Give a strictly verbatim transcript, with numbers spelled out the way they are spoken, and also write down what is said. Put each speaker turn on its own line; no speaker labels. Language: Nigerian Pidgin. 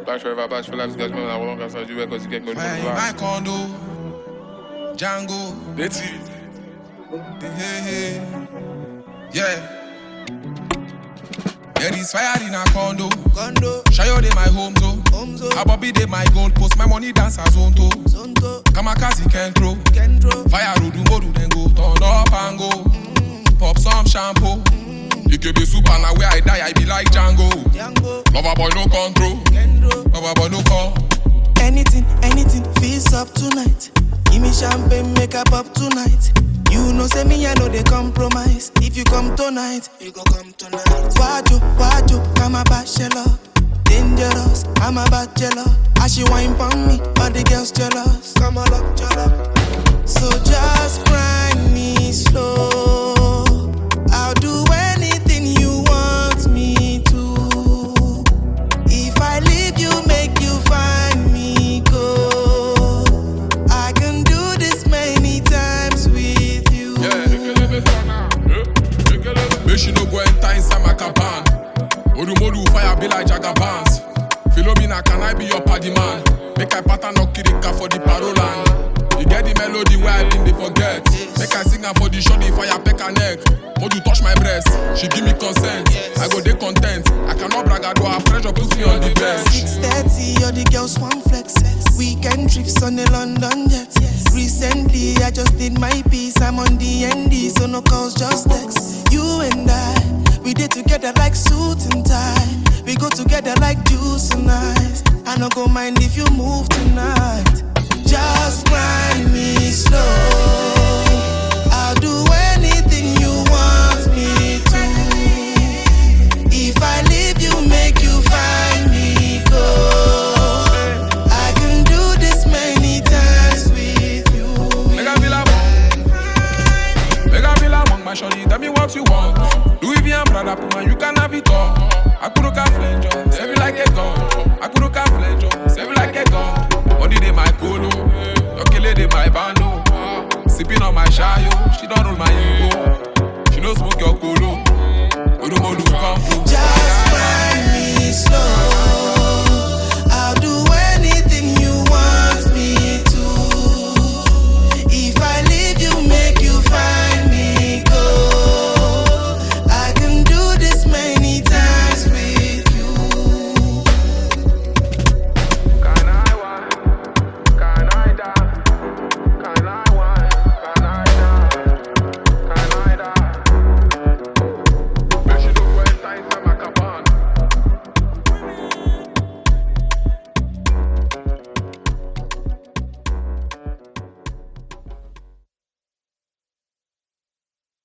Back forever, back for life, guys, man. I won't answer you because you get good.
My condo, Django,
That's it.
hey, hey, yeah. There is fire in a condo.
Condo,
Shayo de my home zone.
home zone,
Abobi de my gold post. My money dance as on to.
zonto,
Kamakazi can throw.
Kendro,
Fire rodu modu then go turn up and go.
mm,
Pop some shampoo.
mm,
You can be super now where I die I be like Django.
Django,
Lover boy no control.
Kendro.
Lover boy no call.
Anything, anything, feels up tonight. Give me champagne, make up up tonight. You know, say me, I know they compromise. If you come tonight, you go come tonight. Wajo, wajo, I'm a bachelor. Dangerous, I'm a bachelor. As she wine pon me, all the girls jealous. Come on up, jealous. So just grind me slow. I'll do anything you want me to. If I leave you, make you find me go. I can do this many times with you.
Make she no go enter inside my caban. Odu modu fire be like Jagabans. Philomena, can I be your party man? Make I pattern no kirika for the parolan. You get the melody where I been they forget. Make I sing her for the shorty fire peck her neck. Modu touch my breast, she give me consent. I go dey content. I cannot brag I do her pressure puts me on the best.
six thirty, all the girls want flex. Weekend trips on the London jet. Recently, I just did my piece. I'm on the N D, so no calls, just text. You and I, we did together like suit and tie. We go together like juice and ice. I no go mind if you move tonight. Just grind me slow. I'll do anything you want me to. If I leave you, make you find me go. I can do this many times with you.
Make I feel like one. Make I feel like one. My shorty, tell me what you want. Louis V and Prada, Puma, you can have it all. I could look at flange, save it like a gun. I could look at flange, save it like a gun. Money de my colo, your killer de my bando. Sipping on my shayo, she don't roll my ego.